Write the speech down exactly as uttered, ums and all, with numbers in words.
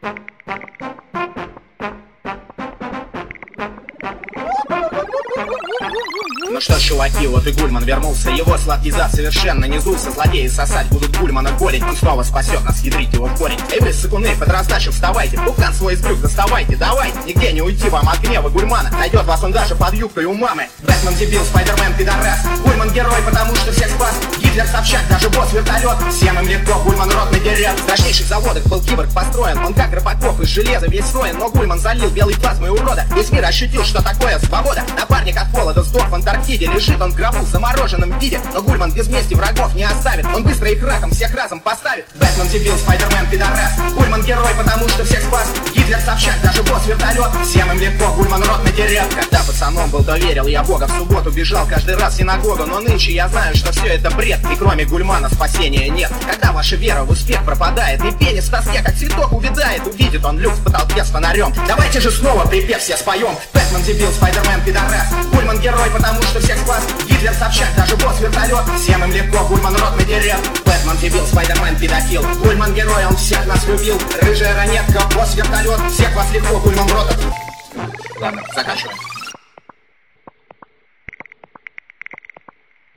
Ну что ж, чуваки, вот и Гульман вернулся. Его сладкий зад совершенно не сдулся. Злодеи сосать будут Гульмана корень. Он снова спасет нас, ядрить его в корень. Эй вы, сыкуны, под раздачу вставайте. Пукан свой из брюк доставайте, давайте. Нигде не уйти вам от гнева Гульмана. Найдет вас он даже под юбкой у мамы. Бэтмен дебил, Спайдермен пидорас. Гульман герой, потому что всех спас. Гитлер Собчак, даже босс вертолет. Всем им легко, Гульман рот надерет. В дальнейших заводах был киборг построен. Он как Рыбаков из железа весь строен. Но Гульман залил белой плазмой урода. Весь мир ощутил, что такое свобода. Напарник от холода сдох в Антарктиде. Лежит он в гробу в замороженном виде. Но Гульман без мести врагов не оставит. Он быстро их раком всех разом поставит. Бэтмен дебил, Спайдермен пидорас. Гульман герой, потому что всех спас. Гитлер Собчак, даже босс вертолет. Всем им легко, Гульман рот надерет. Когда пацаном был, то верил я Бога. В субботу бежал каждый раз в синагогу. Но нынче я знаю, что все это бред. И кроме Гульмана спасения нет. Когда ваша вера в успех пропадает, и пенис в тоске как цветок увядает, увидит он люк в потолке с фонарем. Давайте же снова припев все споем. Бэтмен дебил, Спайдермен пидорас. Гульман герой, потому что всех спас. Гитлер Собчак, даже босс вертолет. Всем им легко, Гульман рот надерет. Бэтмен дебил, Спайдермен педофил. Гульман герой, он всех нас любил. Рыжая ранетка, босс вертолет. Всех вас легко, Гульман рот. Ладно, заканчиваем.